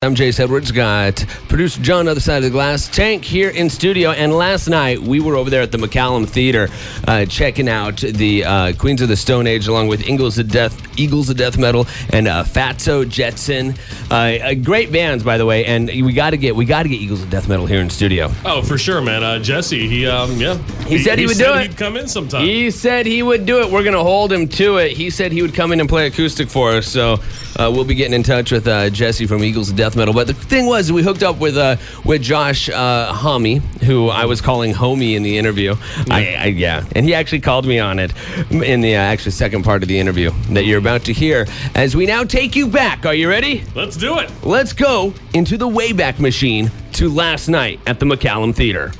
I'm Jace Edwards. Got producer John on the other side of the glass. Tank here in studio. And last night, we were over there at the McCallum Theater checking out the Queens of the Stone Age along with Eagles of Death Metal and Fatso Jetson. Great bands, by the way. And we got to get Eagles of Death Metal here in studio. Oh, for sure, man. Jesse, he said he would do it. He'd come in sometime. He said he would do it. We're going to hold him to it. He said he would come in and play acoustic for us. So we'll be getting in touch with Jesse from Eagles of Death Metal. But the thing was, we hooked up with Josh Homme, who I was calling Homie in the interview. Yeah. And he actually called me on it in the actually second part of the interview that you're about to hear. As we now take you back. Are you ready? Let's do it. Let's go into the Wayback Machine to last night at the McCallum Theater.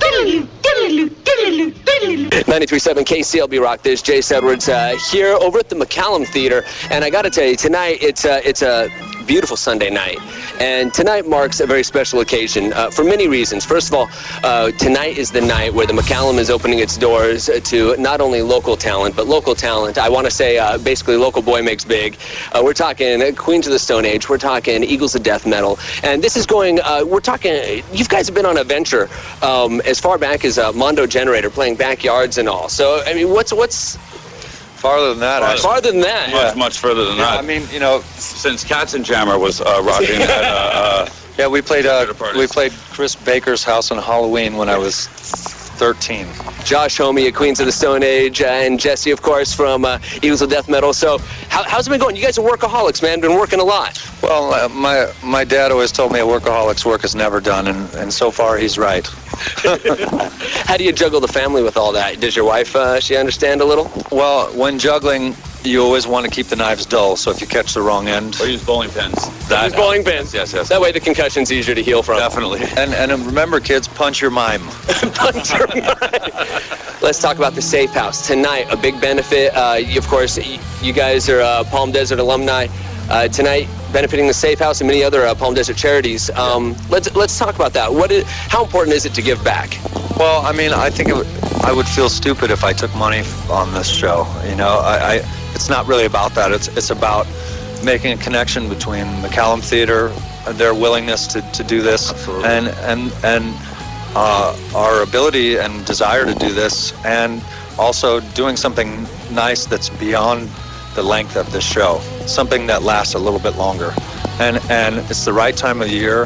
93.7 KCLB Rock. There's Jace Edwards here over at the McCallum Theater, and I got to tell you, tonight it's a beautiful Sunday night, and tonight marks a very special occasion for many reasons. First of all, tonight is the night where the McCallum is opening its doors to not only local talent, but local talent. I want to say basically local boy makes big. We're talking Queens of the Stone Age. We're talking Eagles of Death Metal, and this is going. We're talking. You guys have been on a venture as far back as Mondo Generator, playing backyards and all. So I mean, what's farther than that? Farther than that. Much further than that. I mean, since Katzenjammer was rocking at yeah, we played Chris Baker's house on Halloween when I was 13. Josh Homme at Queens of the Stone Age, and Jesse, of course, from Eagles of Death Metal. So how's it been going? You guys are workaholics, man. Been working a lot. Well, my dad always told me a workaholic's work is never done, and so far he's right. How do you juggle the family with all that? Does your wife, she understand a little? Well, when juggling, you always want to keep the knives dull, so if you catch the wrong end... Or use bowling pins. Use bowling pins. Yes. That way the concussion's easier to heal from. Definitely. And remember, kids, punch your mime. Punch your mime. Let's talk about the Safe House. Tonight, a big benefit. Of course, you guys are Palm Desert alumni. Tonight, benefiting the Safe House and many other Palm Desert charities. Let's talk about that. How important is it to give back? Well, I mean, I think I would feel stupid if I took money on this show. It's not really about that. It's about making a connection between McCallum Theater and their willingness to do this, and our ability and desire to do this, and also doing something nice that's beyond the length of this show, something that lasts a little bit longer, and it's the right time of year.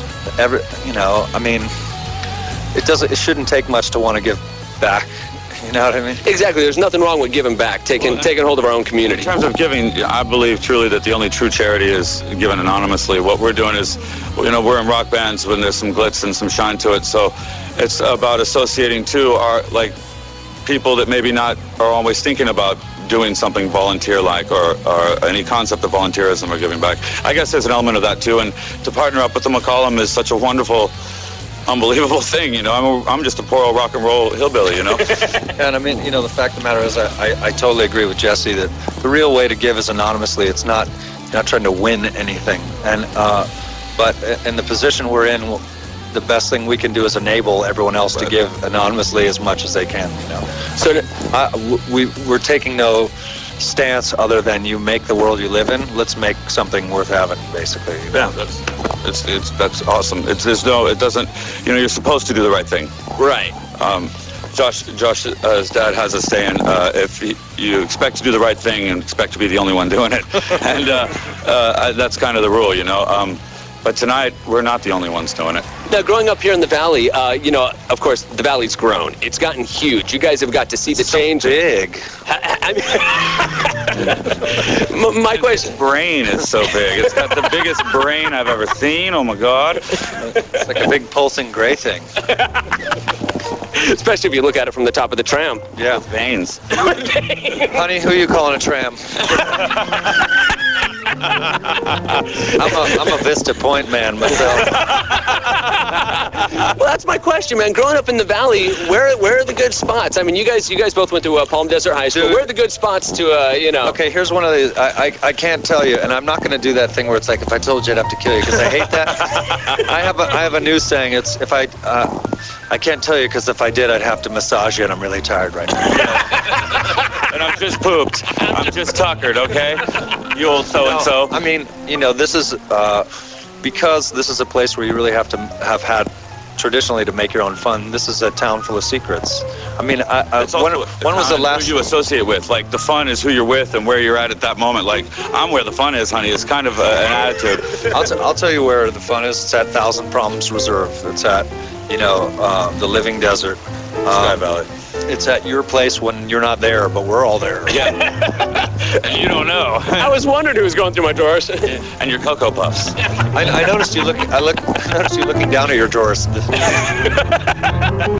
It shouldn't take much to want to give back. You know what I mean? Exactly. There's nothing wrong with giving back, taking hold of our own community. In terms of giving, I believe truly that the only true charity is given anonymously. What we're doing is, we're in rock bands when there's some glitz and some shine to it. So it's about associating to our people that maybe not are always thinking about doing something volunteer-like or any concept of volunteerism or giving back. I guess there's an element of that too. And to partner up with the McCallum is such a wonderful, unbelievable thing. I'm just a poor old rock and roll hillbilly. And I mean, the fact of the matter is, I totally agree with Jesse that the real way to give is anonymously. It's not trying to win anything. And but in the position we're in, the best thing we can do is enable everyone else to give anonymously as much as they can. So we're taking no stance other than you make the world you live in. Let's make something worth having, basically. Yeah, that's awesome. It doesn't. You're supposed to do the right thing. Right. Josh's dad has a saying: if you expect to do the right thing and expect to be the only one doing it, and that's kind of the rule, But tonight, we're not the only ones doing it. Now, growing up here in the Valley, of course, the Valley's grown. It's gotten huge. You guys have got to see the change. Big. My question. Brain is so big. It's got the biggest brain I've ever seen. Oh, my God. It's like a big pulsing gray thing. Especially if you look at it from the top of the tram. Yeah. Veins. Honey, who are you calling a tram? I'm a Vista Point man myself. Well, that's my question, man. Growing up in the Valley, where are the good spots? I mean, you guys both went to Palm Desert High School. Where are the good spots to, Okay, here's one of these. I can't tell you, and I'm not going to do that thing where it's like, if I told you, I'd have to kill you, because I hate that. I have a new saying. It's I can't tell you, because if I did, I'd have to massage you, and I'm really tired right now. And I'm just pooped. I'm just tuckered, okay? You old so-and-so. I mean, this is because this is a place where you really have to have had traditionally to make your own fun. This is a town full of secrets. I mean, when was the last who you associate with? Like, the fun is who you're with and where you're at that moment. Like, I'm where the fun is, honey. It's kind of an attitude. I'll tell you where the fun is. It's at Thousand Palms Reserve. It's at, you know, the Living Desert. Sky Valley. It's at your place when you're not there, but we're all there. Yeah. And you don't know. I was wondering who was going through my drawers. And your Cocoa Puffs. I noticed you looking down at your drawers.